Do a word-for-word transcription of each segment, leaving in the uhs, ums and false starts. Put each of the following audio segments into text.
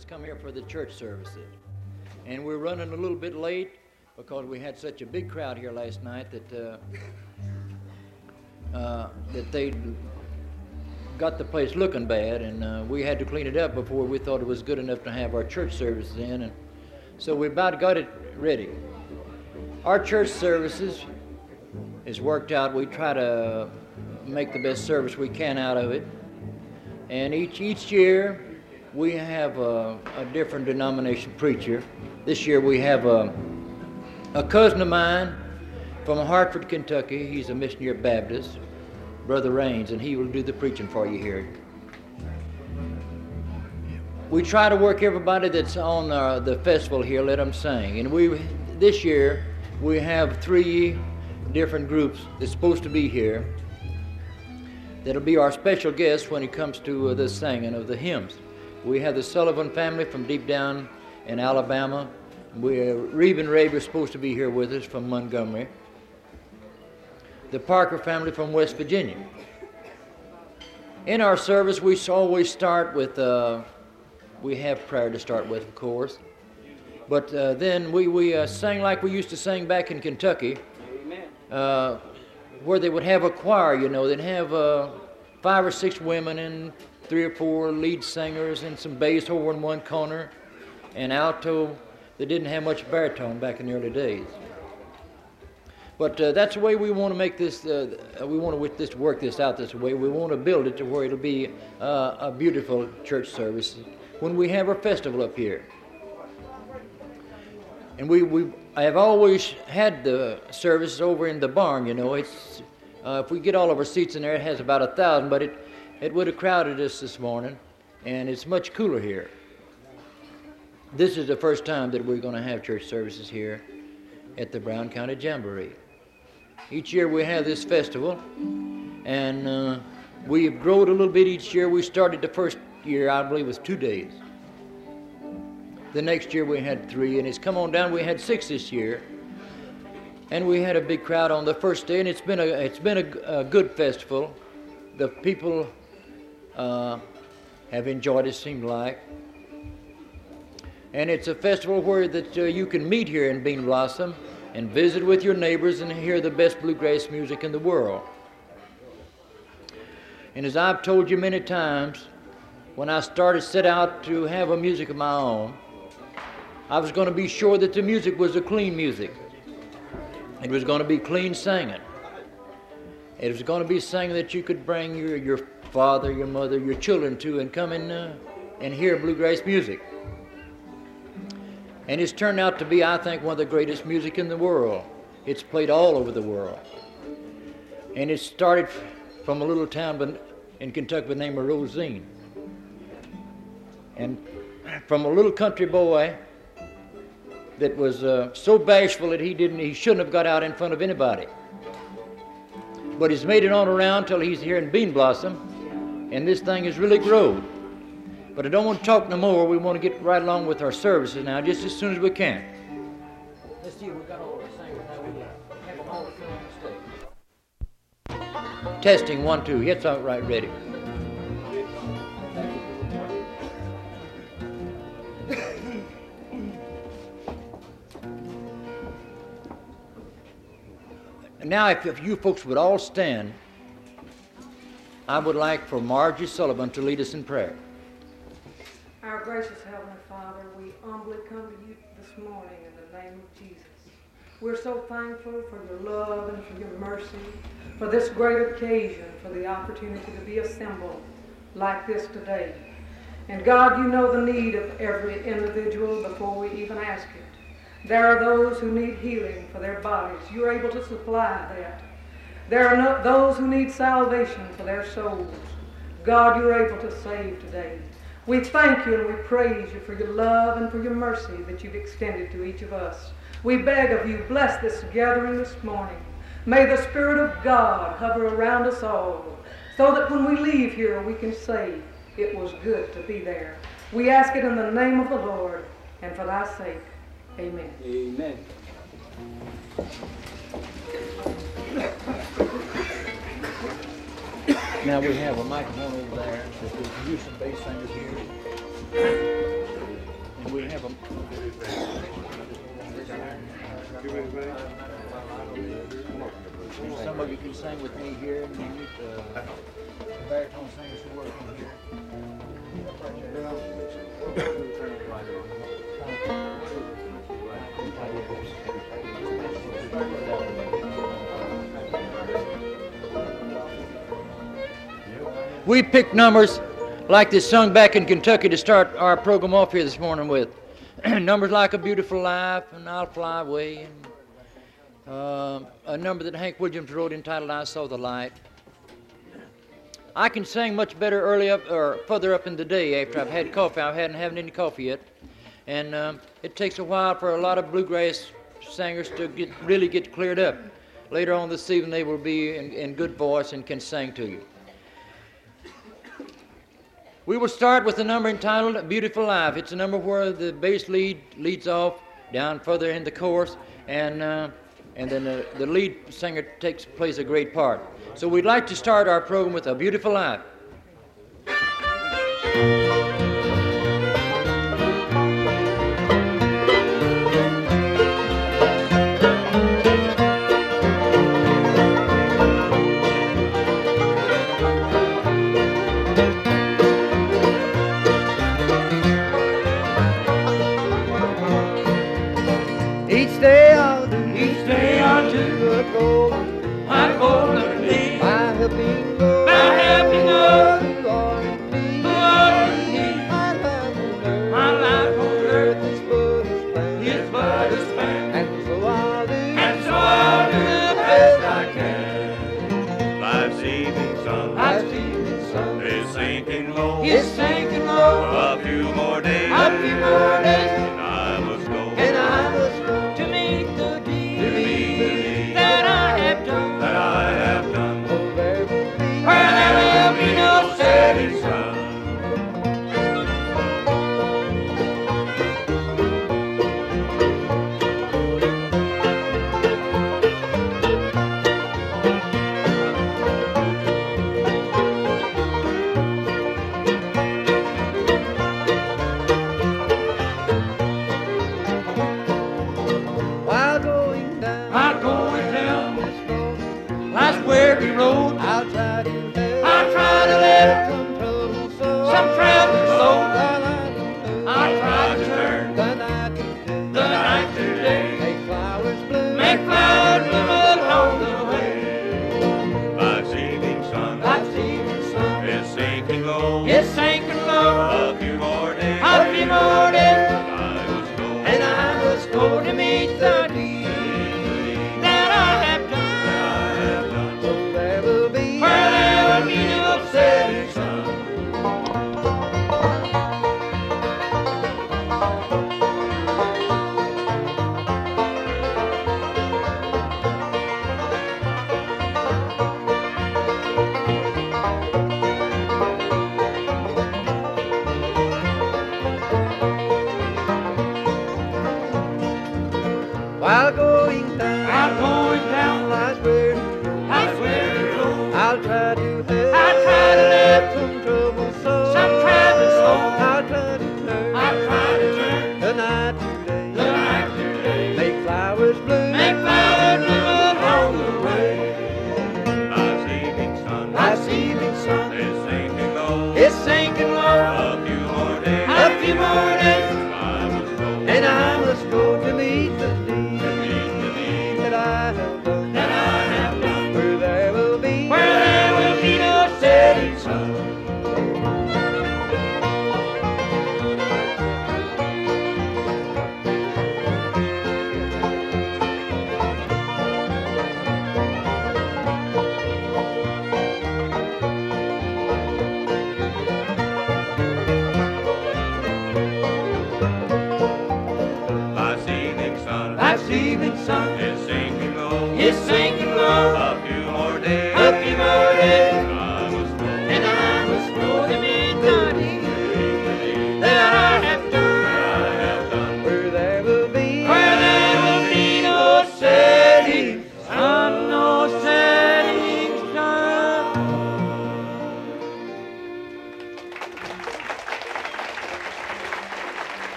that's come here for the church services. And we're running a little bit late because we had such a big crowd here last night that uh, uh, that they got the place looking bad, and uh, we had to clean it up before we thought it was good enough to have our church services in. And so we about got it ready. Our church services is worked out. We try to make the best service we can out of it. And each each year we have a, a different denomination preacher. This year we have a, a cousin of mine from Hartford, Kentucky. He's a missionary Baptist, Brother Raines, and he will do the preaching for you here. We try to work everybody that's on uh, the festival here, let them sing. And we this year we have three different groups that's supposed to be here that'll be our special guests when it comes to uh, the singing of the hymns. We have the Sullivan family from deep down in Alabama. We, uh, Reuben Rabe is supposed to be here with us from Montgomery. The Parker family from West Virginia. In our service, we always start with, uh, we have prayer to start with, of course. But uh, then we, we uh, sing like we used to sing back in Kentucky. Amen. Uh, where they would have a choir, you know. They'd have uh, five or six women and three or four lead singers and some bass over in one corner and alto. They didn't have much baritone back in the early days. But uh, that's the way we want to make this, uh, we want to this, work this out this way. We want to build it to where it'll be uh, a beautiful church service when we have our festival up here. And we, we I have always had the services over in the barn, you know. It's uh, if we get all of our seats in there, it has about a thousand, but it, it would have crowded us this morning, and it's much cooler here. This is the first time that we're going to have church services here at the Brown County Jamboree. Each year we have this festival, and uh, we've grown a little bit each year. We started the first year, I believe, with two days. The next year we had three, and it's come on down. We had six this year, and we had a big crowd on the first day, and it's been a it's been a, a good festival. The people uh, have enjoyed it, seemed like, and it's a festival where that uh, you can meet here in Bean Blossom and visit with your neighbors and hear the best bluegrass music in the world. And as I've told you many times, when I started set out to have a music of my own, I was going to be sure that the music was a clean music. It was going to be clean singing. It was going to be singing that you could bring your, your father, your mother, your children to and come and, uh, and hear bluegrass music. And it's turned out to be, I think, one of the greatest music in the world. It's played all over the world. And it started from a little town in Kentucky by the name of Rosine. And from a little country boy that was uh, so bashful that he didn't, he shouldn't have got out in front of anybody. But he's made it on around till he's here in Bean Blossom, and this thing has really grown. But I don't want to talk no more. We want to get right along with our services now, just as soon as we can. Let's see if we got all the singers now. We have them all on the stage. Testing one, two. It's all right, ready. Now, if, if you folks would all stand, I would like for Margie Sullivan to lead us in prayer. Our gracious Heavenly Father, we humbly come to you this morning in the name of Jesus. We're so thankful for your love and for your mercy, for this great occasion, for the opportunity to be assembled like this today. And God, you know the need of every individual before we even ask it. There are those who need healing for their bodies. You're able to supply that. There are no, those who need salvation for their souls. God, you're able to save today. We thank you and we praise you for your love and for your mercy that you've extended to each of us. We beg of you, bless this gathering this morning. May the Spirit of God hover around us all, so that when we leave here we can say, it was good to be there. We ask it in the name of the Lord and for thy sake. Amen. Amen. Now we have a microphone over there. There's some bass singers here. have them. Some of you can sing with me here, and you need the baritone singers to work on here. We picked numbers like this sung back in Kentucky to start our program off here this morning with. Numbers like A Beautiful Life and I'll Fly Away, and uh, a number that Hank Williams wrote entitled I Saw the Light. I can sing much better early up or further up in the day after I've had coffee. I hadn't had any coffee yet, and um, it takes a while for a lot of bluegrass singers to get really get cleared up. Later on this evening they will be in, in good voice and can sing to you. We will start with a number entitled A Beautiful Life. It's a number where the bass lead leads off down further in the chorus, and uh, and then the, the lead singer takes plays a great part. So we'd like to start our program with A Beautiful Life. Each day I'll do, each day I'll do a golden, my golden leaf, by helping God, by helping God, who are in need. who are in need. My life on earth, My life on earth is but a span, is but a span, and so I'll do, and so I'll do the best I can. Life's evening sun Life's evening sun is sinking low. is sinking low, A few more days, a few more days, and I must go. and I must go to meet the deed to meet the need that I have done. That I have done. Oh, there will be, Where there will be no setting sun.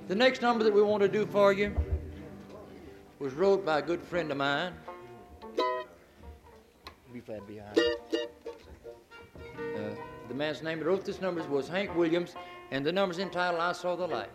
The next number that we want to do for you was wrote by a good friend of mine. Be flat behind. Uh, the man's name that wrote this number was Hank Williams, and the number's entitled I Saw the Light.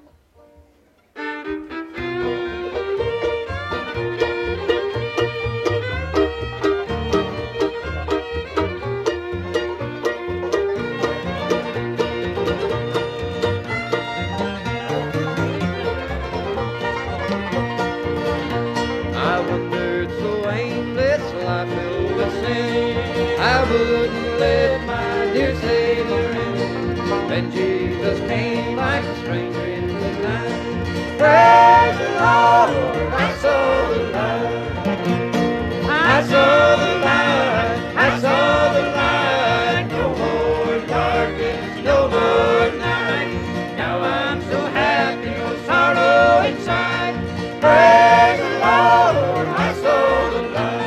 I wouldn't let my dear Savior in. When Jesus came like a stranger in the night. Praise the Lord, I saw the light. I saw the light, I saw the light. No more darkness, no more night. Now I'm so happy, no sorrow inside. Praise the Lord, I saw the light.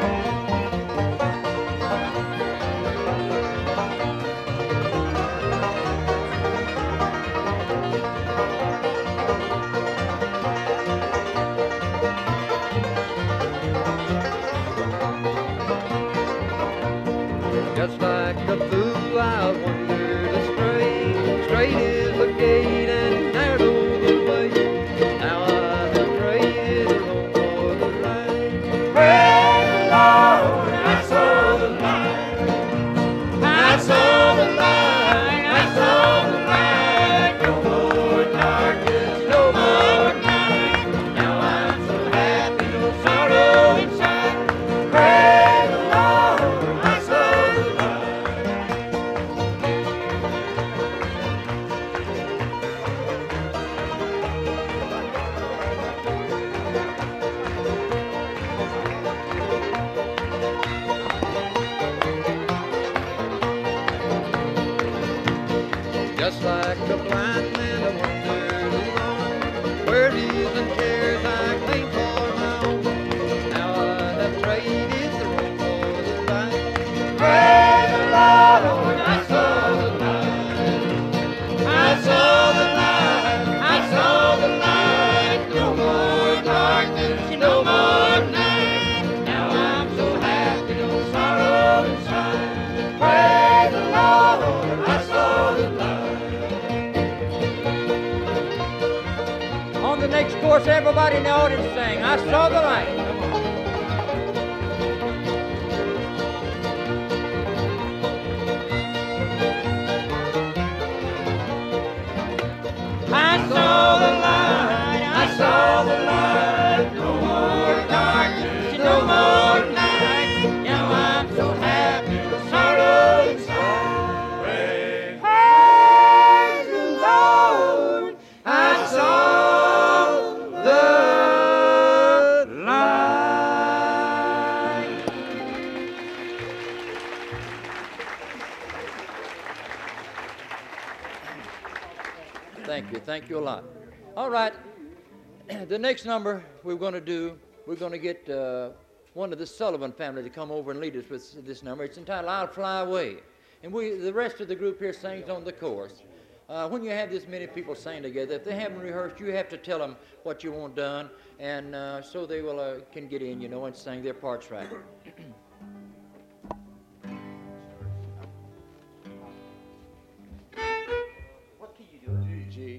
Just like a fool I wandered astray. Straight is the gate and narrow the way. Now I have prayed alone for the right. Praise the Lord, I saw the light. I saw the light, I saw the light. No more darkness, no more night. Now I'm so happy, no sorrow inside. Praise the Lord, I saw the light. Just like a blind man, I wandered along, where knees and cares I claimed for my own. Now I have traded the wrong for the right. Praise the Lord, I saw the light. I saw the light, I saw the light. No more darkness, no more night. Now I'm so happy, no sorrow inside. Praise the Lord, I saw the light. On the next course, everybody in the audience sang, I saw the light. I saw the light, I saw the light. No more darkness, no more night. Now I'm so happy, no sorrow inside. Praise, praise the Lord, I saw the light. Thank you. Thank you a lot. All right. The next number we're going to do, we're going to get uh, one of the Sullivan family to come over and lead us with this number. It's entitled I'll Fly Away. And we, the rest of the group here sings on the chorus. Uh, when you have this many people sing together, if they haven't rehearsed, you have to tell them what you want done, and uh, so they will uh, can get in, you know, and sing their parts right. What key you doing? G.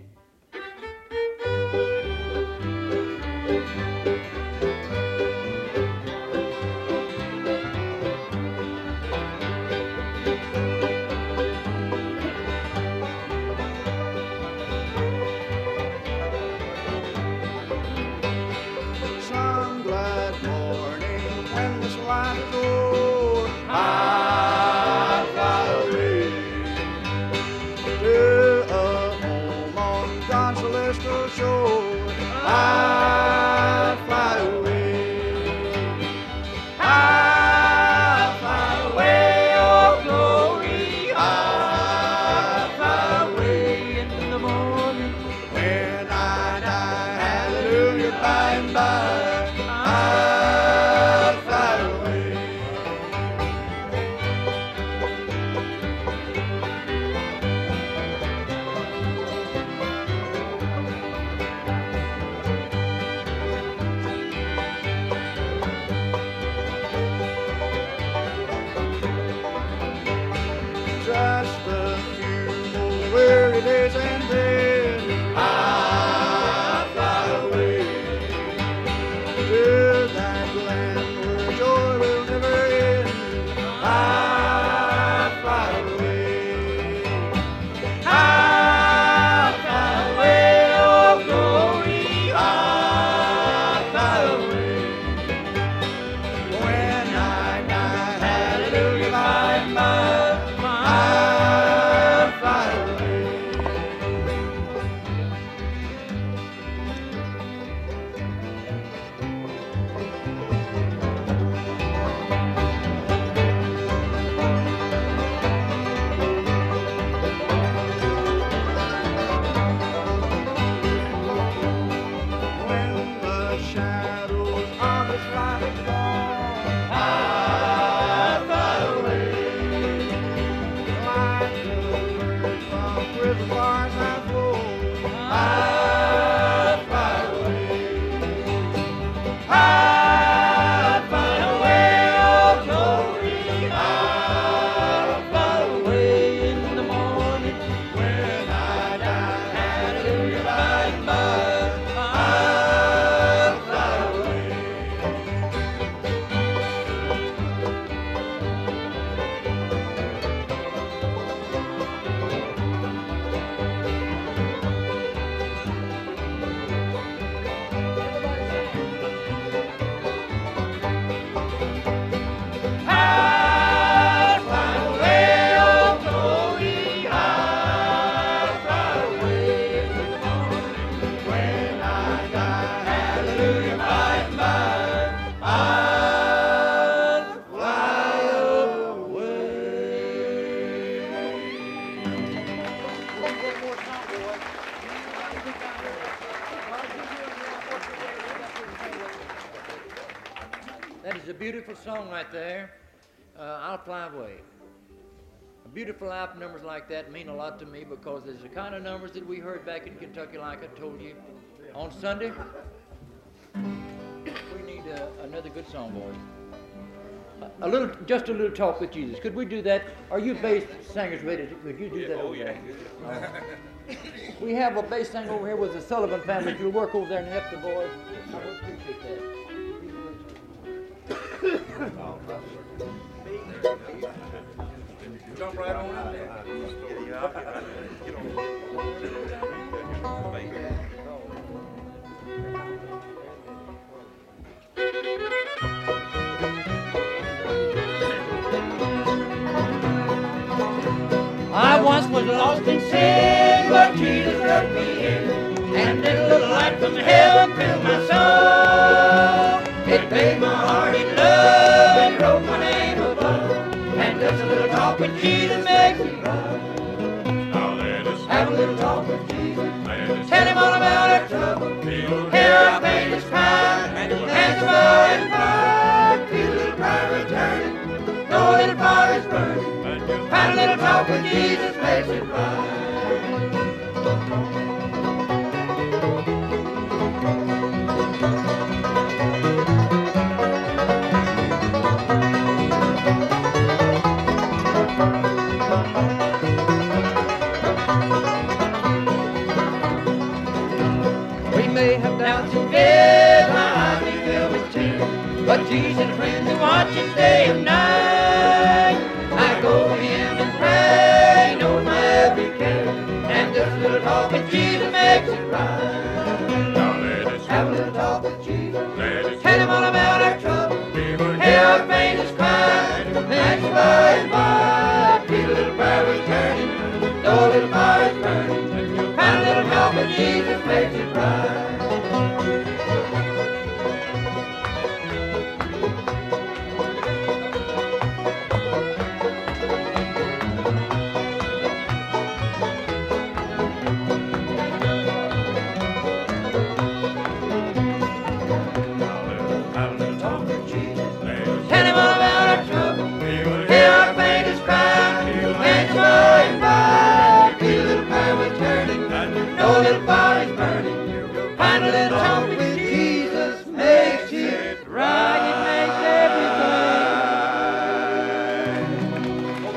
Some glad morning when the beautiful song right there, uh, I'll Fly Away. A beautiful life numbers like that mean a lot to me because there's the kind of numbers that we heard back in Kentucky, like I told you, on Sunday. We need uh, another good song, boys. A, a little, just a little talk with Jesus. Could we do that? Are you bass singers ready? To, could you do Yeah, that oh, over yeah. there? Oh. We have a bass singer over here with the Sullivan family. If you'll work over there and help the boys, I would appreciate that. Jump right on in there. Yeah, I'll get right there. Get on. I once was lost in sin, but Jesus took me in, and then a little light from heaven filled my soul. It made my heart in love and wrote my name above, and just a little talk with Jesus makes me right. Now let us Have a little talk with Jesus, let us tell him all about our trouble. feel Hear our faintest cry, and the by and by, feel a little prayer returning, know a little fire is burning. and you'll Find a little talk with Jesus makes it right. We may have doubts and fears, my eyes may fill with tears, but Jesus, friend, who watches day and night. I go to him and pray, he knows my every care, and just a little talk with Jesus makes it right. now let us Have a little talk with Jesus, let us tell him all about our trouble. feel Hear our faintest cry, and by and by, feel a little prayer returning, know a little fire is burning. Find a little talk with Jesus makes it right. have a little talk with Jesus. Let us Tell him all about our trouble. feel Hear our faintest cry, and by and by, feel a little prayer returning, know a little fire is burning. Find a little talk with Jesus makes it right. It makes everything.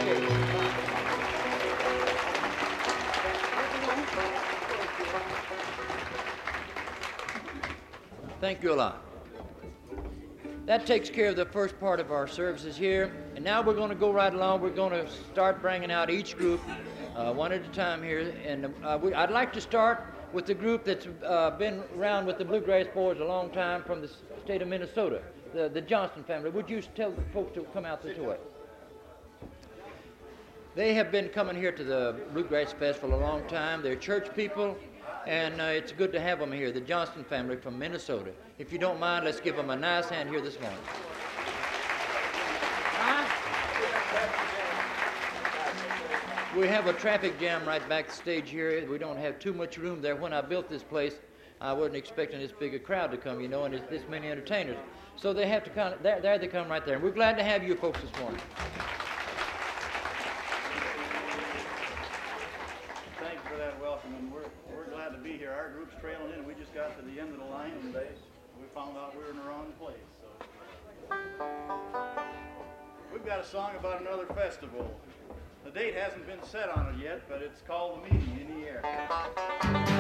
Thank you a lot. That takes care of the first part of our services here. And now we're going to go right along. We're going to start bringing out each group uh, one at a time here. And uh, we, I'd like to start with the group that's uh, been around with the Bluegrass Boys a long time from the state of Minnesota, the, the Johnston family. Would you tell the folks to come out this way? They have been coming here to the Bluegrass Festival a long time. They're church people, and uh, it's good to have them here, the Johnston family from Minnesota. If you don't mind, let's give them a nice hand here this morning. We have a traffic jam right back stage here. We don't have too much room there. When I built this place, I wasn't expecting this big a crowd to come, you know, and it's this many entertainers. So they have to come, there, there they come right there. And we're glad to have you folks this morning. Thanks for that welcome, and we're, we're glad to be here. Our group's trailing in. We just got to the end of the line today. We found out we were in the wrong place. So we've got a song about another festival. The date hasn't been set on it yet, but it's called The Meeting in the Air.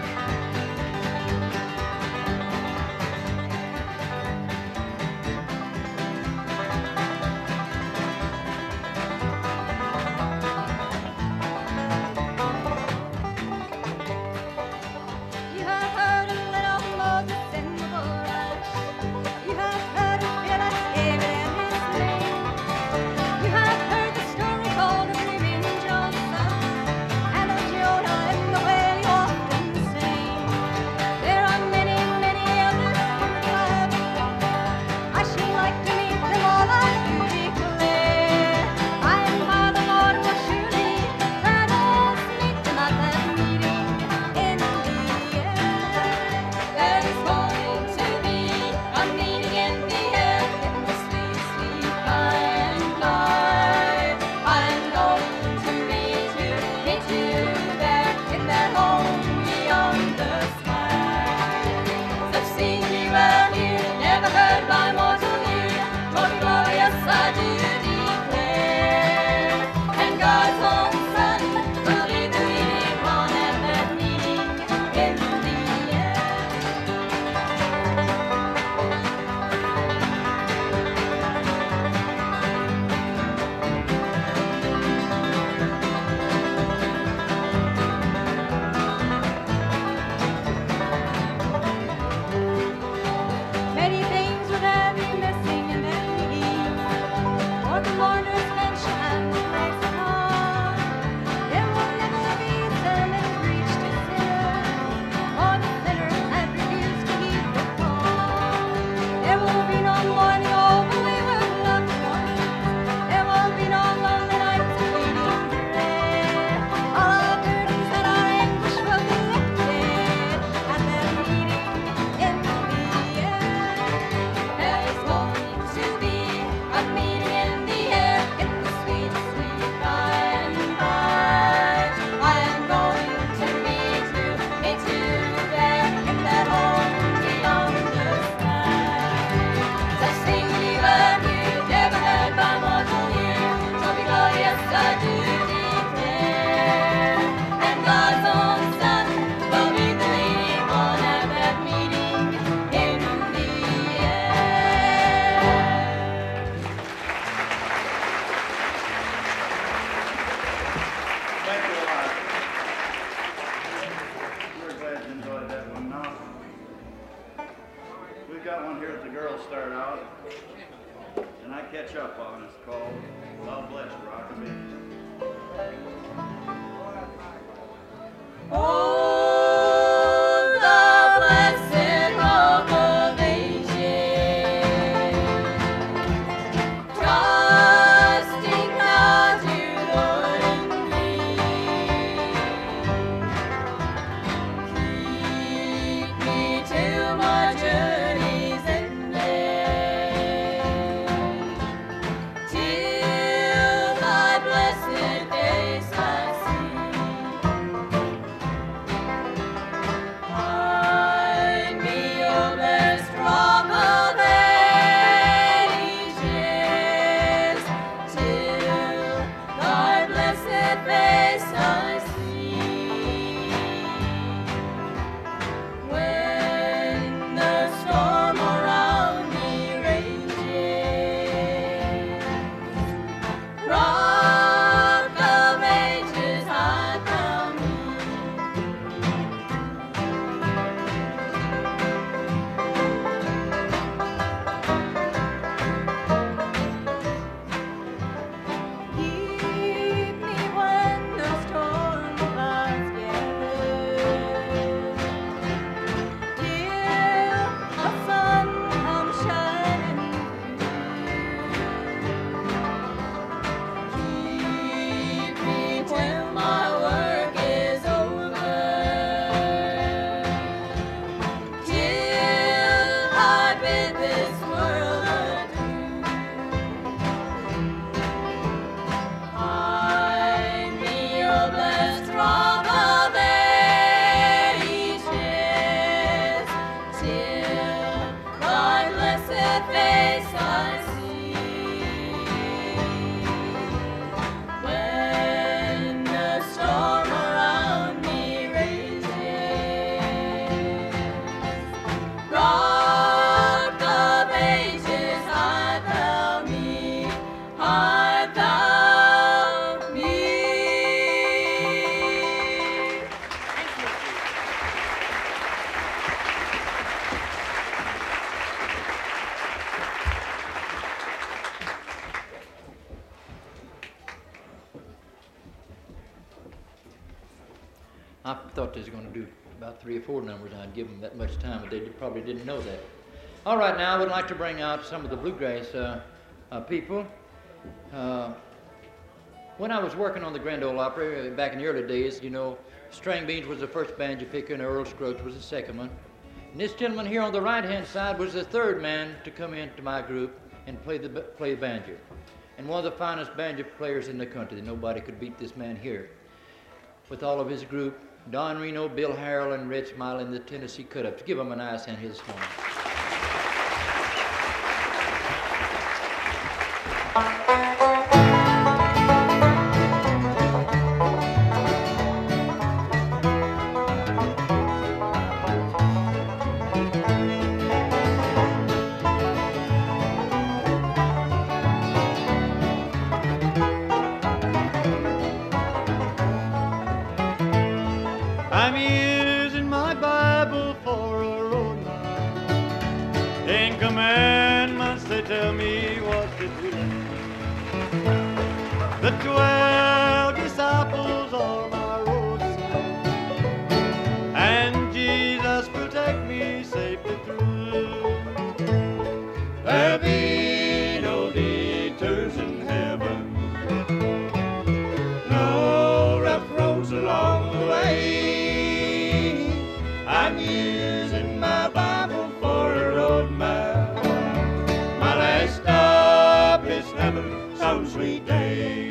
You have heard a little Moses in the bush. You have heard of Phyllis, David, and his slaves. You have heard the story told of living Joseph and of Jonah and the way he often sang. blessed face I see when the storm around me rages. Rock of ages, hide thou me. Keep me when the storm clouds gather, till the sun comes shining through. Keep me till my work is over, till I bid this world adieu. Hide me, O blessed rock of ages, till thy blessed face I see. When the storm around me rages, rock of ages, hide thou me, hide thou me. I thought they was going to do about three or four numbers. I'd give them that much time, but they did- probably didn't know that. All right, now I would like to bring out some of the bluegrass uh, uh, people. Uh, when I was working on the Grand Ole Opry uh, back in the early days, you know, String Beans was the first banjo picker and Earl Scruggs was the second one. And this gentleman here on the right-hand side was the third man to come into my group and play the, play the banjo. And one of the finest banjo players in the country. Nobody could beat this man here. With all of his group, Don Reno, Bill Harrell, and Red Smiley, and the Tennessee Cut-Ups. Give them a nice hand here this morning. I'm using my Bible for a road map. In commandments they tell me what to do. The twelve disciples are my road sign, and Jesus will take me safely through. There'll be no detours in heaven, no rough roads along the way. I'm using my Bible for a road map. My last stop is heaven some sweet day.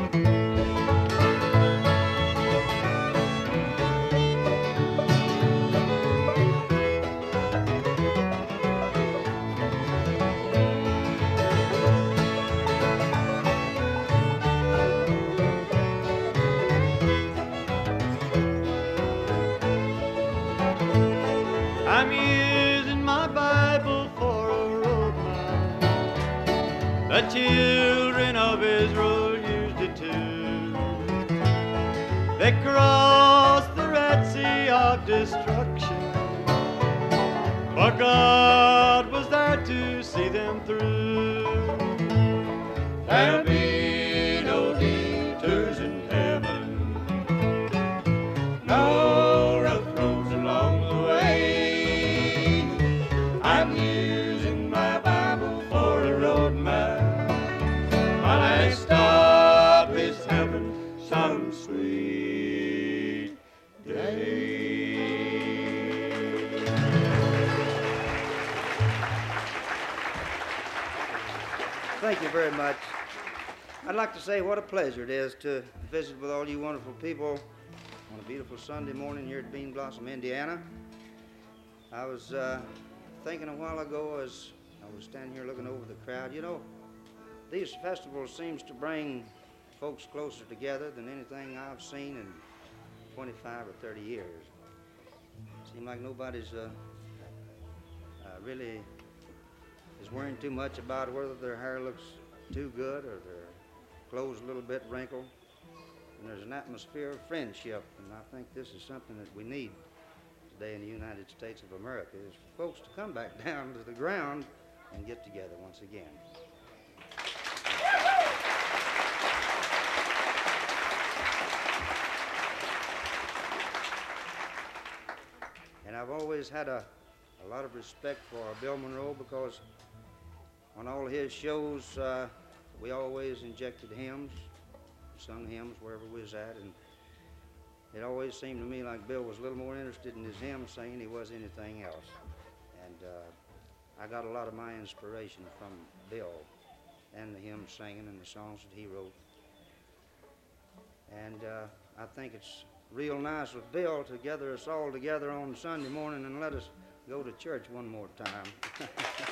I'm using my Bible for a road map. The children of Israel used it too. They crossed the Red Sea of destruction, but God was there to see them through. There'll be no detours in heaven, no rough roads along the way. I'm using my Bible for a road map. My last stop is heaven some sweet day. Thank you very much. I'd like to say what a pleasure it is to visit with all you wonderful people on a beautiful Sunday morning here at Bean Blossom, Indiana. I was uh, thinking a while ago as I was standing here looking over the crowd, you know, these festivals seems to bring folks closer together than anything I've seen in twenty-five or thirty years. Seems like nobody's uh, uh, really is worrying too much about whether their hair looks too good or their clothes a little bit wrinkled. And there's an atmosphere of friendship, and I think this is something that we need today in the United States of America, is for folks to come back down to the ground and get together once again. And I've always had a, a lot of respect for Bill Monroe, because on all his shows, uh, we always injected hymns, sung hymns wherever we was at, and it always seemed to me like Bill was a little more interested in his hymn singing than he was anything else. And uh, I got a lot of my inspiration from Bill and the hymn singing and the songs that he wrote. And uh, I think it's real nice with Bill to gather us all together on Sunday morning and let us go to church one more time.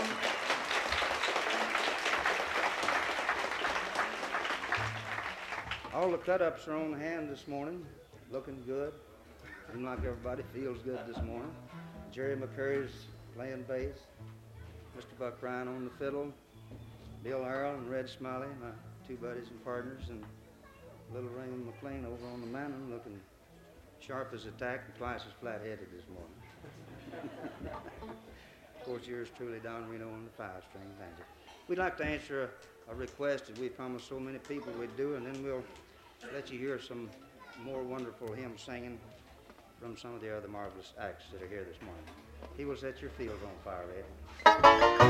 All the cut-ups are on hand this morning, looking good. Seems like everybody feels good this morning. Jerry McCurry's playing bass, Mister Buck Ryan on the fiddle, Bill Harrell and Red Smiley, my two buddies and partners, and little Raymond McLean over on the mandolin, looking sharp as a tack and twice as flat-headed this morning. Of course, yours truly, Don Reno, on the five-string banjo. We'd like to answer a, a request that we promised so many people we'd do, and then we'll let you hear some more wonderful hymn singing from some of the other marvelous acts that are here this morning. He will set your fields on fire, Ed.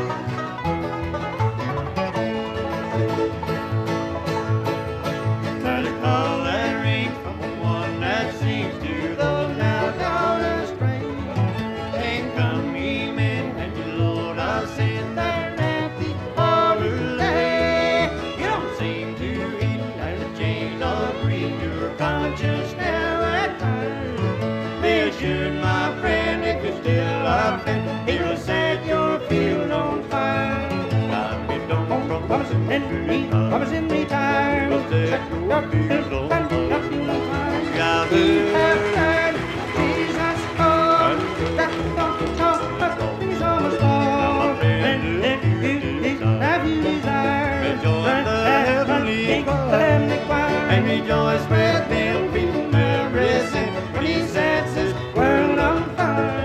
There's a call that rings from the one that sings to those now gone astray. Saying, come ye men, and the Lord I'll send there at the altar lay. You don't seem to heed as a chain of greed your conscience now at times. Be assured, my friend, if you're still offended, He will set your field on fire. God be done from Promise in me, promise in me time. Set your field on fire. God We have heard Jesus call, that don't talk, but He's almost all. And if you have you desire, Rejoin the heavenly choir, and rejoice with them people that risen when He sets His world on fire.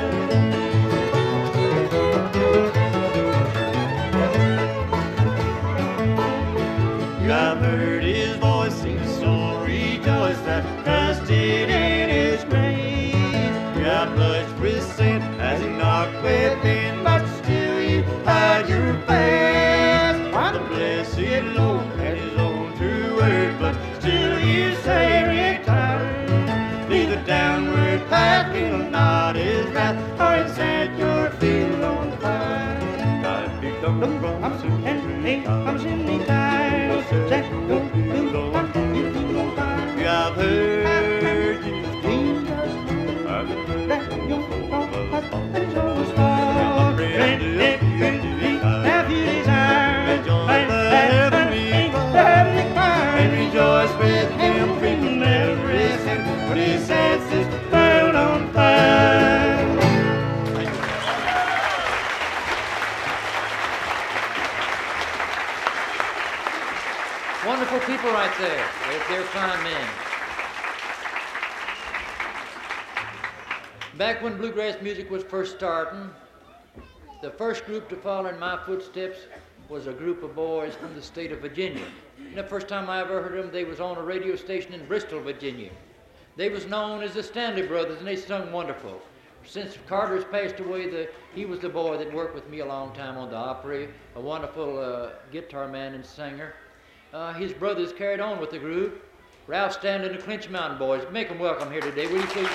You have heard His voice, sing so rejoice that trusted in His grace. You have blushed with sin as He knocked within, but still you hide your face. While the blessed Lord had His own true word, but still you say return. Leave the downward path, kindle not His wrath, or He'll set your field on fire. God be done from promise in me, promise in me time. Set your field on fire. You have heard Jesus Jesus, that your heart is always full. And if you have you desire, Rejoin the heavenly heavenly choir, and rejoice with Him, freedom never risen, when He sets His world on fire. Wonderful people right there. They're, they're fine men. Back when bluegrass music was first starting, the first group to follow in my footsteps was a group of boys from the state of Virginia. And the first time I ever heard them, they was on a radio station in Bristol, Virginia. They was known as the Stanley Brothers, and they sung wonderful. Since Carter's passed away, the, he was the boy that worked with me a long time on the Opry, a wonderful uh, guitar man and singer. Uh, his brothers carried on with the group. Ralph Stanley and the Clinch Mountain Boys. Make them welcome here today, will you please?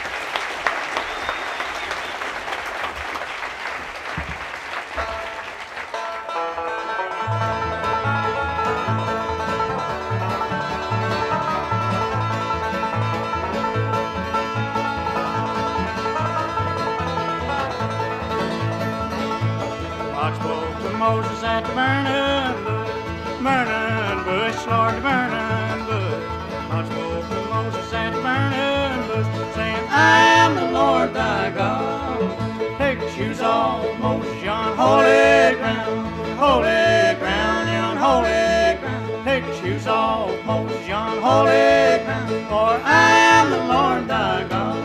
God spoke to Moses at the burning bush, burning bush, Lord, the burning bush. holy ground, for I am the Lord thy God.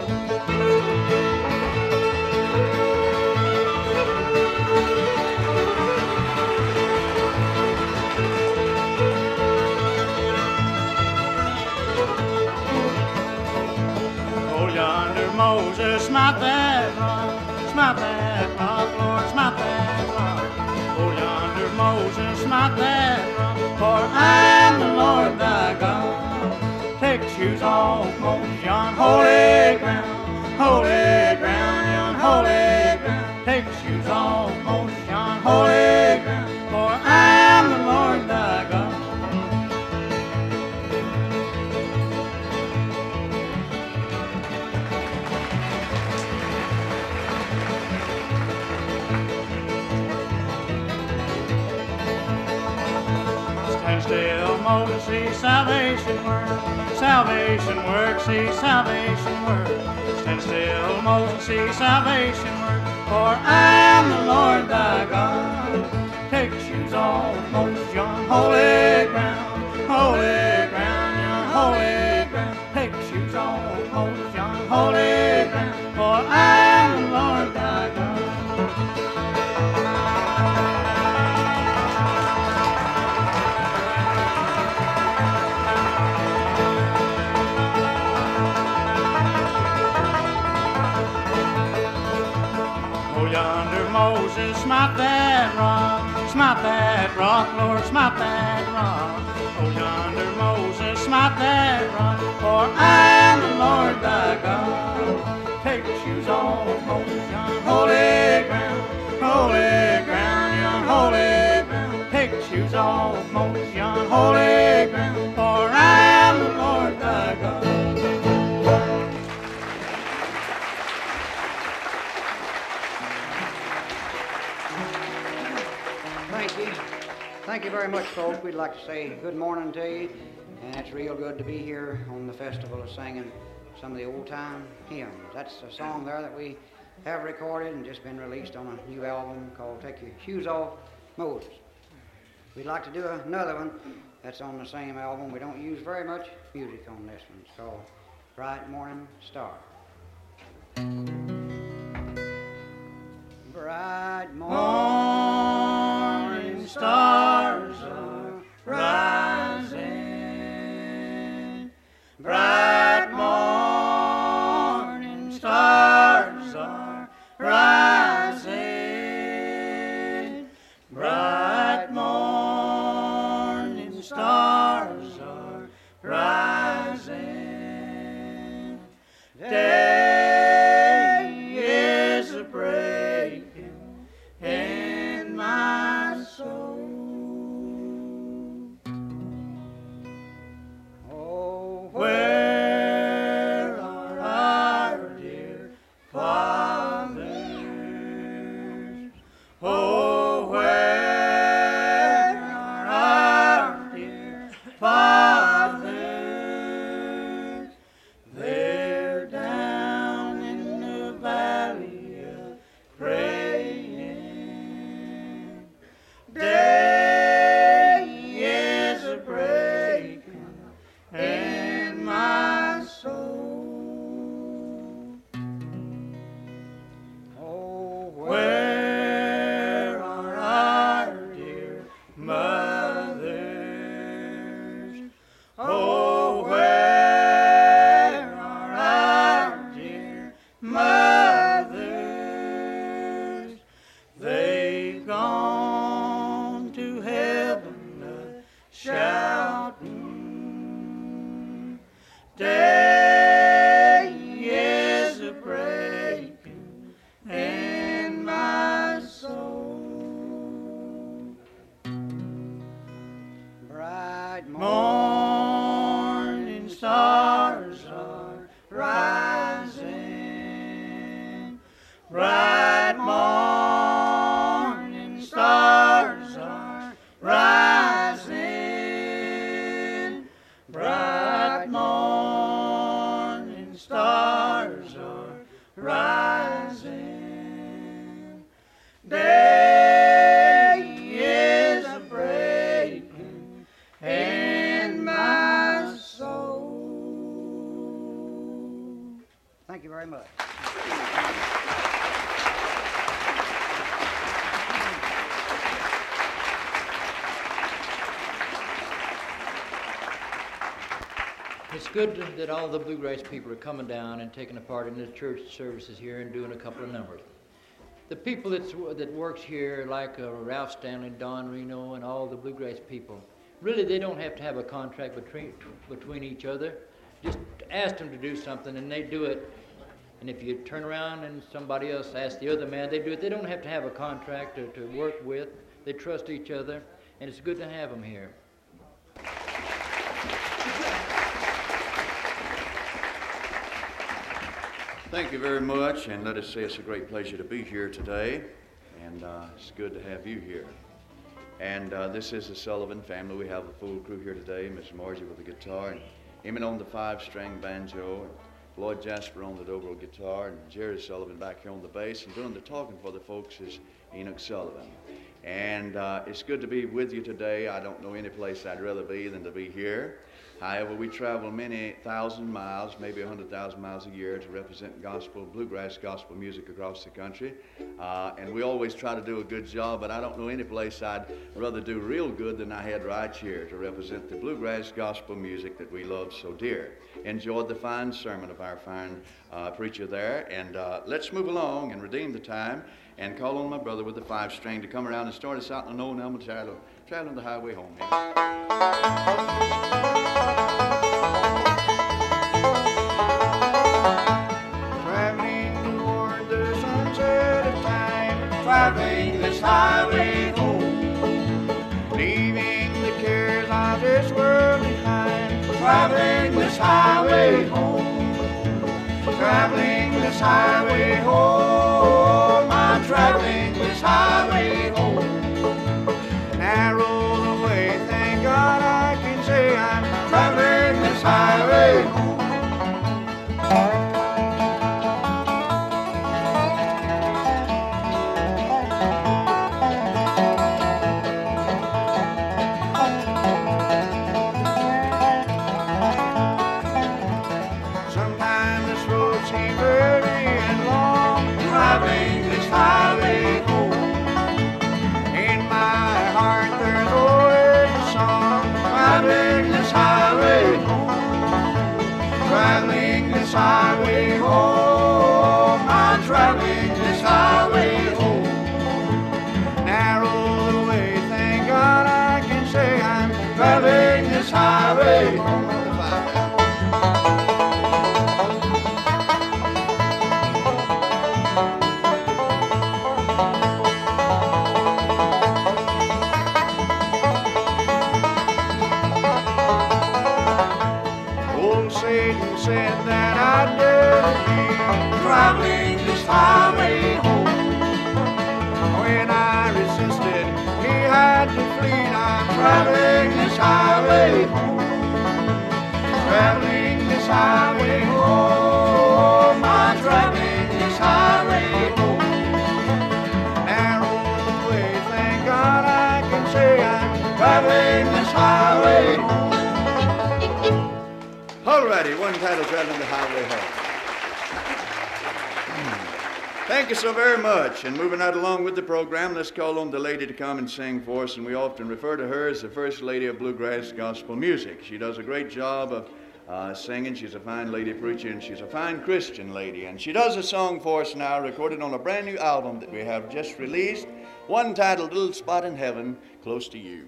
Oh, yonder Moses, smite that rock, smite that rock, Lord, smite that rock. Oh, yonder Moses, smite that rock, for I am the Lord thy God. Take shoes off, Moses, yon holy ground, holy ground, yon holy ground. Take shoes off, Moses, yon holy ground, for I am the Lord thy God. Stand still, Moses, see salvation work, salvation work, see salvation work. Stand still, Moses, see salvation work, for I am the Lord thy God. Take your shoes off, Moses, yon holy ground, holy ground, yon holy ground. Take your shoes off, Moses, yon holy ground, for I am the Lord thy God. Yonder Moses, smite that rock, smite that rock, Lord, smite that rock. Oh, yonder Moses, smite that rock, for I am the Lord thy God. Take your shoes off, Moses, yon holy ground, holy ground, yon holy ground. Take your shoes off, Moses, yon holy ground, for I am the Lord thy God. Thank you. Thank you very much, folks. We'd like to say good morning to you, and it's real good to be here on the festival of singing some of the old-time hymns. That's a song there that we have recorded and just been released on a new album called Take Your Shoes Off, Moses. We'd like to do another one that's on the same album. We don't use very much music on this one. It's called Bright Morning Star. Bright morning stars are rising. Bright morning stars are rising. Bright morning stars are rising. Day is a breaking in my soul. Oh, where are our dear fathers? Oh, where are our dear fathers? They're down in the valley of praying. Day is a breaking in my soul. Oh, where are our dear mothers? Oh, where are our dear mothers? They've gone to heaven a-shouting. Day is a breaking in my soul. Bright morning stars are rising. Bright morning stars are rising. Bright morning stars are rising. Day is a breaking in my Thank you very much. It's good that all the bluegrass people are coming down and taking a part in the church services here and doing a couple of numbers. The people that's, that works here, like uh, Ralph Stanley, Don Reno, and all the bluegrass people, really they don't have to have a contract between, between each other. Just ask them to do something and they do it. And if you turn around and somebody else asks the other man, they do it. They don't have to have a contract to, to work with. They trust each other, and it's good to have them here. Thank you very much, and let us say it's a great pleasure to be here today, and uh, it's good to have you here. And uh, this is the Sullivan family. We have a full crew here today, Miss Margie with the guitar, and Emmett on the five-string banjo, and Lloyd Jasper on the dobro guitar, and Jerry Sullivan back here on the bass, and doing the talking for the folks is Enoch Sullivan. And uh, it's good to be with you today. I don't know any place I'd rather be than to be here. However, we travel many thousand miles, maybe a hundred thousand miles a year to represent gospel, bluegrass gospel music across the country. Uh, and we always try to do a good job, but I don't know any place I'd rather do real good than I had right here to represent the bluegrass gospel music that we love so dear. Enjoyed the fine sermon of our fine uh, preacher there. And uh, let's move along and redeem the time and call on my brother with the five string to come around and start us out in an old Elmer traveling, traveling the highway home. Traveling toward the sunset of time, traveling this highway home, leaving the cares of this world behind, traveling this highway home, traveling this highway home, I'm traveling this highway home. Narrow the way, thank God I can say I'm traveling this highway home. Sometimes this road seems weary and long, traveling this highway home. In my heart there's always a song, traveling this highway home, traveling this highway home, I'm traveling this highway home. Narrow the way, thank God I can say I'm traveling this highway home. Satan said that I'd never be traveling this highway home. When I resisted, he had to flee. I'm traveling this highway home, traveling this highway home, I'm traveling this highway home. Narrow the way, thank God I can say I'm traveling this highway home. Alrighty, one title, Traveling the Highway Home. Thank you so very much. And moving right along with the program, let's call on the lady to come and sing for us. And we often refer to her as the First Lady of Bluegrass Gospel Music. She does a great job of uh, singing. She's a fine lady preacher, and she's a fine Christian lady. And she does a song for us now, recorded on a brand new album that we have just released, one titled, Little Spot in Heaven, Close to You.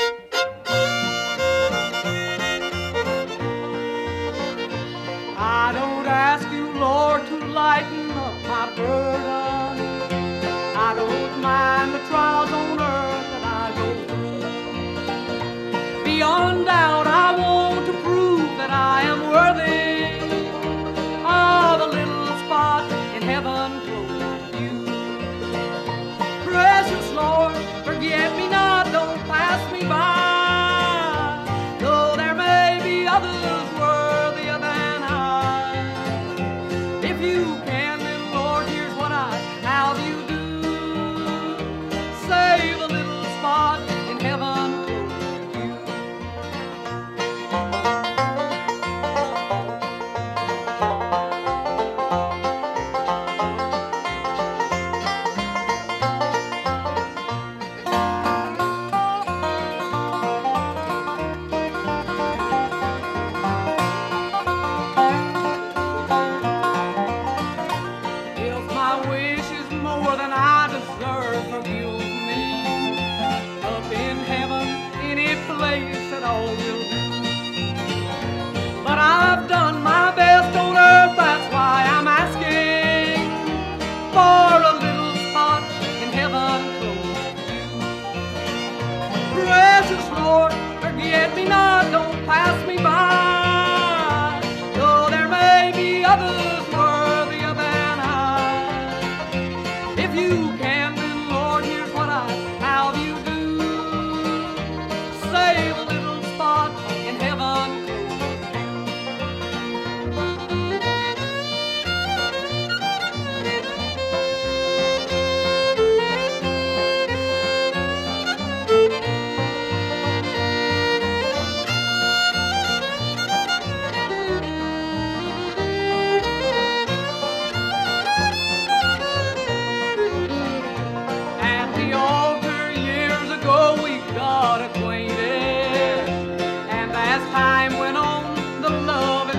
I don't ask you, Lord, to lighten up my burden. I don't mind the trials on earth that I go through. Beyond doubt, I want to prove that I am worthy of a little spot in heaven close to you. Precious Lord, forget me not, don't pass me by. Though there may be others worthier than I. If you can, then Lord, here's what I have you do. Save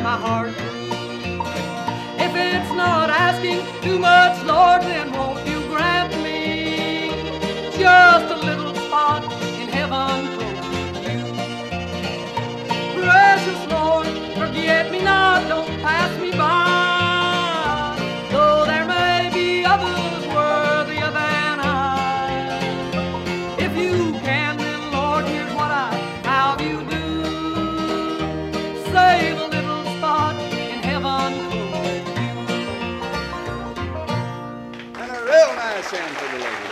my heart through. If it's not asking too much, Lord, then won't you grant me just a little spot in heaven close to you? Precious Lord, forget me not, don't pass me by, though there may be others worthier than I. If you can, then Lord, here's what I have you do. Save a little spot in heaven close to you. And a real nice hand for the lady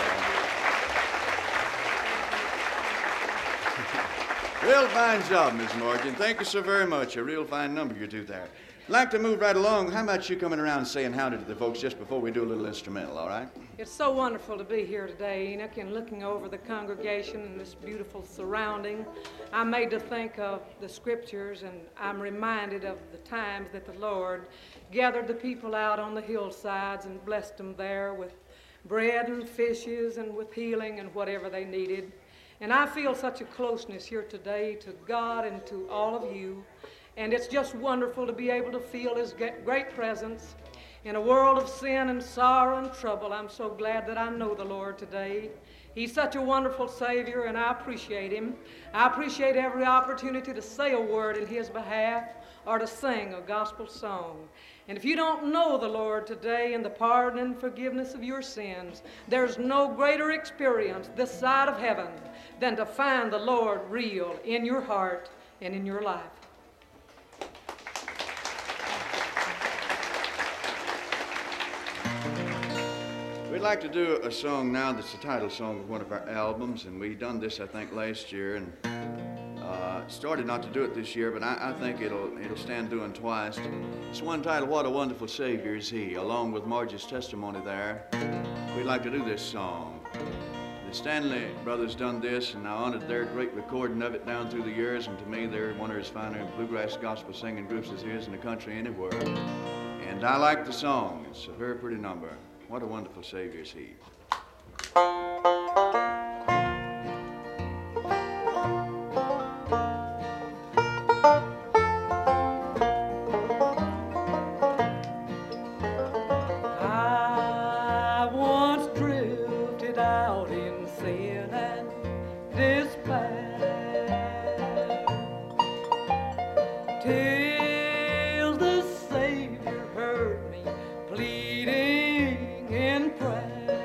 there. Real fine job, Miss Morgan. Thank you so very much. A real fine number you do there. I'd like to move right along. How about you coming around and saying howdy to the folks just before we do a little instrumental, all right? It's so wonderful to be here today, Enoch, and looking over the congregation and this beautiful surrounding. I'm made to think of the scriptures, and I'm reminded of the times that the Lord gathered the people out on the hillsides and blessed them there with bread and fishes and with healing and whatever they needed. And I feel such a closeness here today to God and to all of you. And it's just wonderful to be able to feel His great presence. In a world of sin and sorrow and trouble, I'm so glad that I know the Lord today. He's such a wonderful Savior, and I appreciate Him. I appreciate every opportunity to say a word in His behalf or to sing a gospel song. And if you don't know the Lord today and the pardon and forgiveness of your sins, there's no greater experience this side of heaven than to find the Lord real in your heart and in your life. We'd like to do a song now that's the title song of one of our albums, and we done this, I think, last year, and uh, started not to do it this year, but I, I think it'll it'll stand doing twice. It's one title, What a Wonderful Savior Is He, along with Margie's testimony there. We'd like to do this song. The Stanley brothers done this, and I honored their great recording of it down through the years, and to me, they're one of his finer bluegrass gospel singing groups as there is in the country anywhere. And I like the song. It's a very pretty number. What a wonderful Savior is He. I once drifted out in sin and despair, till the Savior heard me pleading in prayer.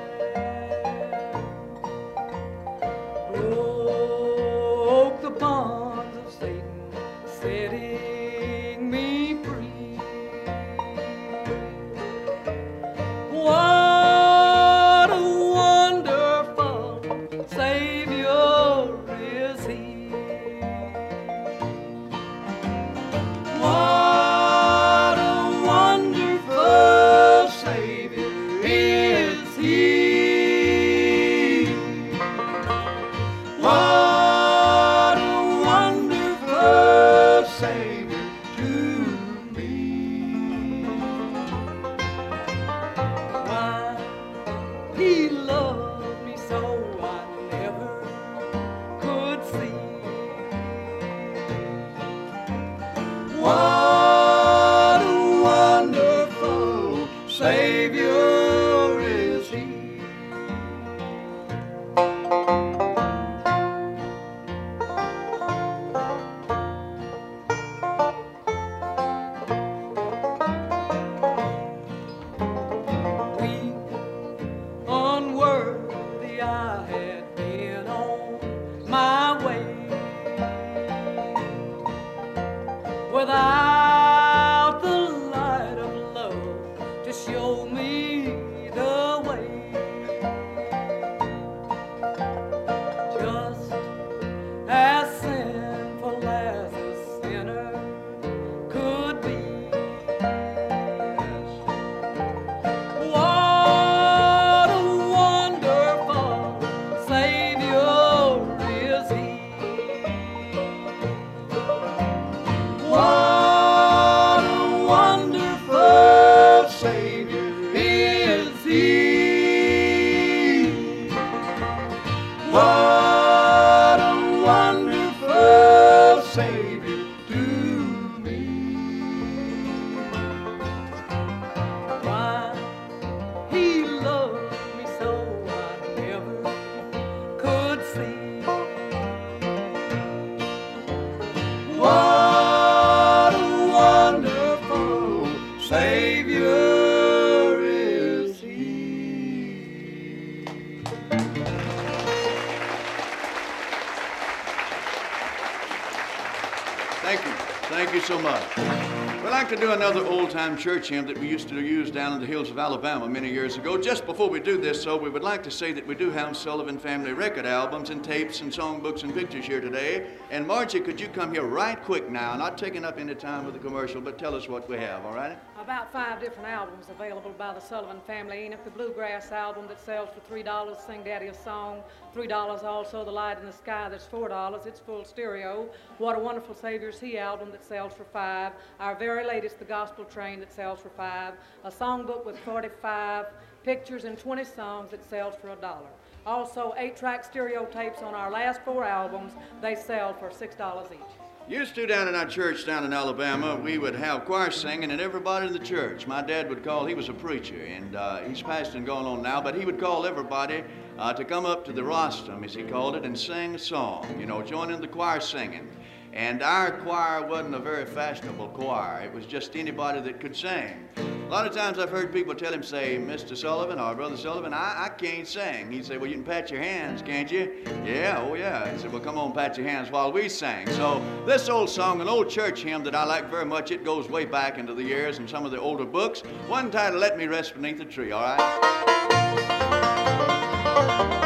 Broke the bonds of Satan, setting me free. What a wonderful Savior is He. What a wonderful Savior is He. What a wonderful Savior to me. Why, He loved me so I never could see. What a wonderful Savior is He. Weak, unworthy I had been on my way, without the light of love to show me the way. Just as sinful as a sinner could be. What a wonderful Savior is He. What much. We'd like to do another old-time church hymn that we used to use down in the hills of Alabama many years ago. Just before we do this, so we would like to say that we do have Sullivan Family record albums and tapes and songbooks and pictures here today. And Margie, could you come here right quick now, not taking up any time with the commercial, but tell us what we have, all right? About five different albums available by the Sullivan family. Enoch, the Bluegrass album that sells for three dollars, Sing Daddy a Song, three dollars also. The Light in the Sky, that's four dollars. It's full stereo. What a Wonderful Savior's He album that sells for five dollars. Our very latest, The Gospel Train, that sells for five dollars. A songbook with forty-five pictures and twenty songs that sells for a dollar. Also, eight-track stereo tapes on our last four albums. They sell for six dollars each. Used to down in our church down in Alabama, we would have choir singing and everybody in the church. My dad would call, he was a preacher, and uh, he's passed and gone on now, but he would call everybody uh, to come up to the rostrum, as he called it, and sing a song, you know, join in the choir singing. And our choir wasn't a very fashionable choir. It was just anybody that could sing. A lot of times I've heard people tell him, say, Mister Sullivan or Brother Sullivan, I, I can't sing. He'd say, well, you can pat your hands, can't you? Yeah, oh yeah. He said, well, come on, pat your hands while we sing. So this old song, an old church hymn that I like very much, it goes way back into the years in some of the older books. One title, Let Me Rest Beneath the Tree, all right?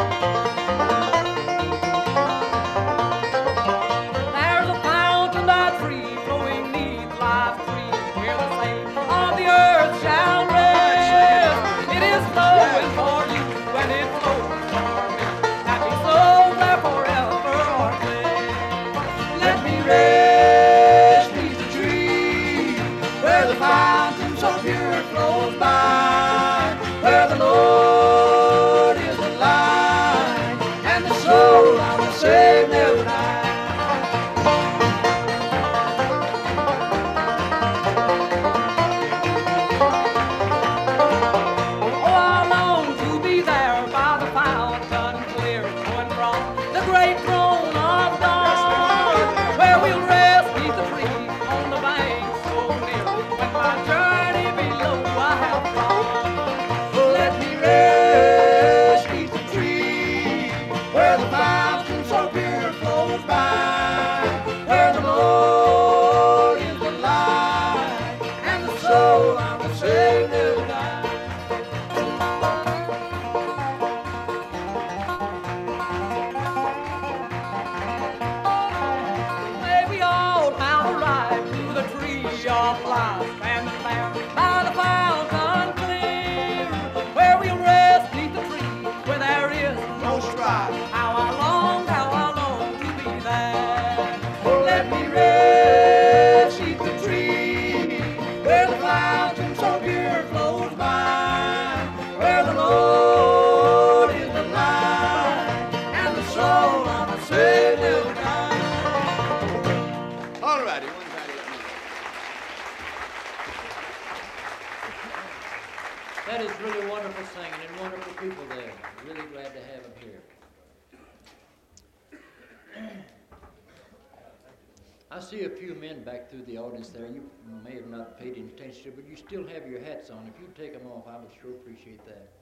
I see a few men back through the audience there. You may have not paid any attention to it, but you still have your hats on. If you take them off, I would sure appreciate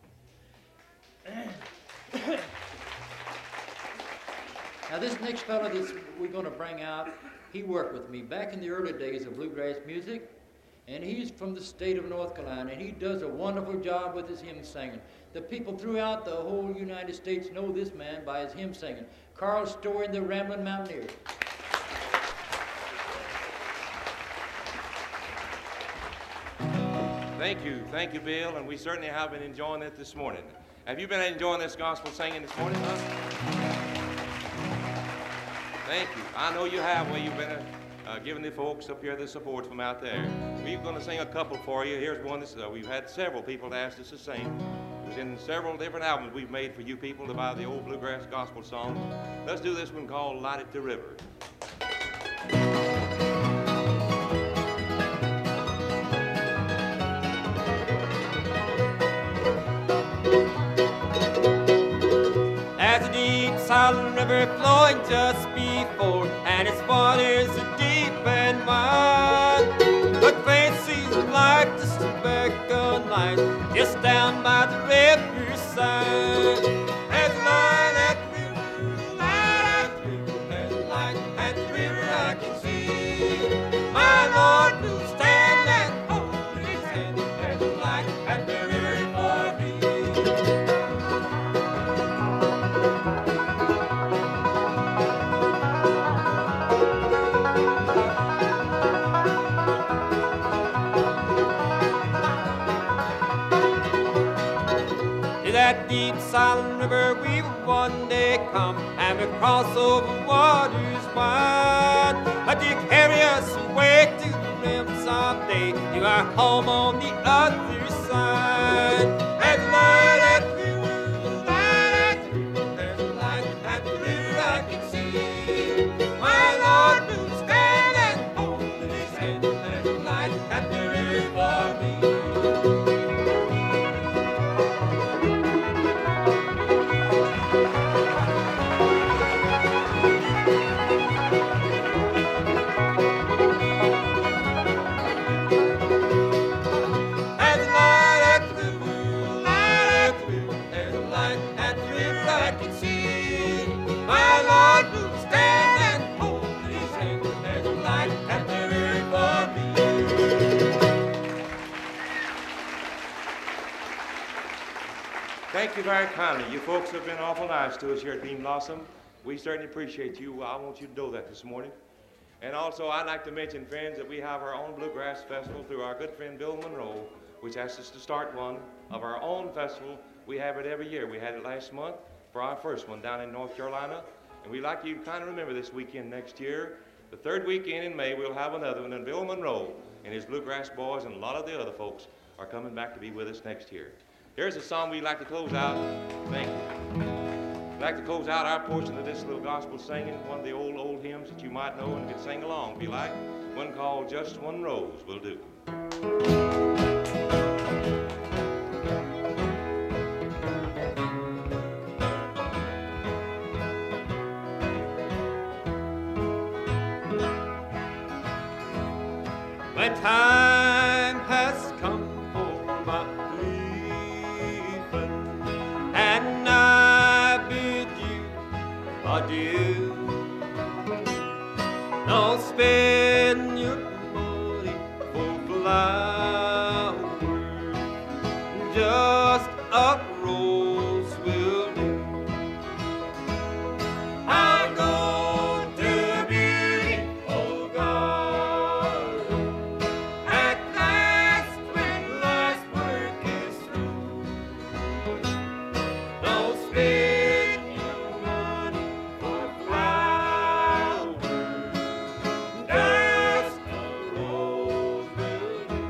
that. Now, this next fellow that we're going to bring out, he worked with me back in the early days of bluegrass music, and he's from the state of North Carolina, and he does a wonderful job with his hymn singing. The people throughout the whole United States know this man by his hymn singing. Carl Story and the Ramblin' Mountaineer. Thank you. Thank you, Bill, and we certainly have been enjoying it this morning. Have you been enjoying this gospel singing this morning, huh? Thank you. I know you have. Well, you've been uh, uh, giving the folks up here the support from out there. We're going to sing a couple for you. Here's one that's, uh, we've had several people ask us to sing. It was in several different albums we've made for you people to buy the old bluegrass gospel songs. Let's do this one called Light It to River. Silent river flowing just before, and its waters are deep and wide. But faint seas of light, just a beacon light, just down by the riverside. There's a light at the river, light at the river, there's a light at the river I can see. My that deep silent river we will one day come, and we'll cross over waters wide. But you carry us away to the rim someday, to our home on the other side. There's a light at the river, light at the river, there's a light at the river I can see. My Lord will stand and hold in his hand, there's a light at the river for me. Thank you very kindly. You folks have been awful nice to us here at Bean Blossom. We certainly appreciate you. I want you to know that this morning. And also, I'd like to mention, friends, that we have our own Bluegrass Festival through our good friend Bill Monroe, which asked us to start one of our own festival. We have it every year. We had it last month for our first one down in North Carolina. And we'd like you to kind of remember this weekend next year. The third weekend in May, we'll have another one, and Bill Monroe and his Bluegrass Boys and a lot of the other folks are coming back to be with us next year. Here's a song we'd like to close out. Thank you. We'd like to close out our portion of this little gospel singing, one of the old, old hymns that you might know and could sing along if you like. One called Just One Rose will do. When time has come for my leaving, and I bid you adieu, don't spend your money for flowers, just a rose will do. I'll go to a beautiful garden at last when life's work is through. Don't spend your money for flowers, just a rose will do.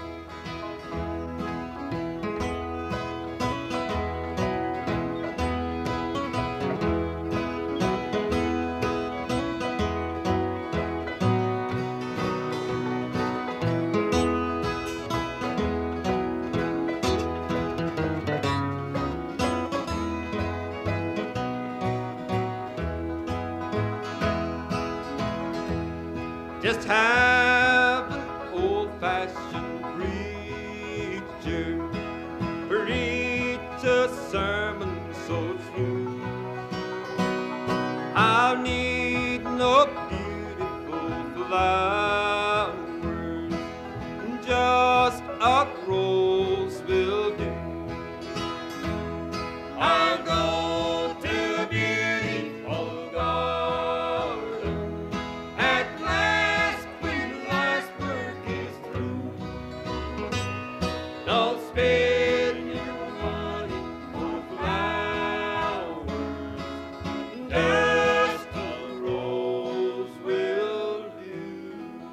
Just have an old-fashioned preacher preach a sermon so true. I'll need no beautiful flowers, just a rose will do. I'll go to a beautiful garden at last when life's work is through. Don't spend your money for flowers, just a rose will do.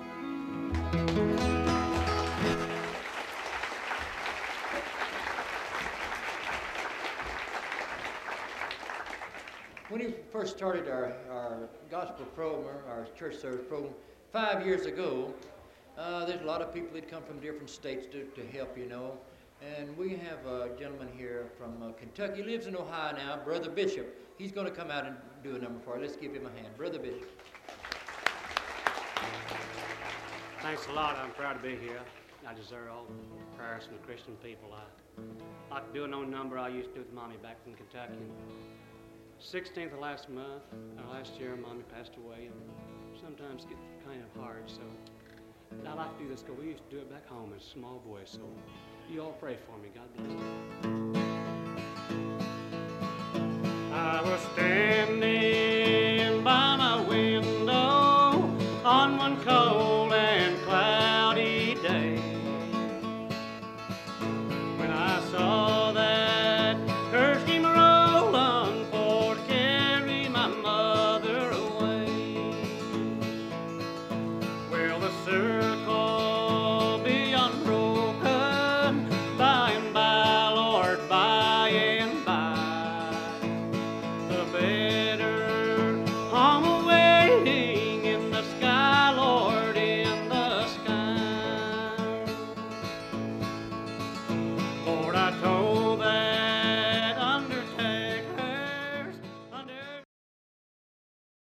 When we first started our, our gospel program, our church service program, five years ago, uh, there's a lot of people that come from different states to, to help, you know. And we have a gentleman here from uh, Kentucky. He lives in Ohio now, Brother Bishop. He's going to come out and do a number for us. Let's give him a hand. Brother Bishop. Thanks a lot. I'm proud to be here. I deserve all the prayers from the Christian people. I like to do an own number I used to do with Mommy back in Kentucky. sixteenth of last month, uh, last year, Mommy passed away, and sometimes get kind of hard, so I like to do this because we used to do it back home as a small boy, so you all pray for me. God bless you. I was standing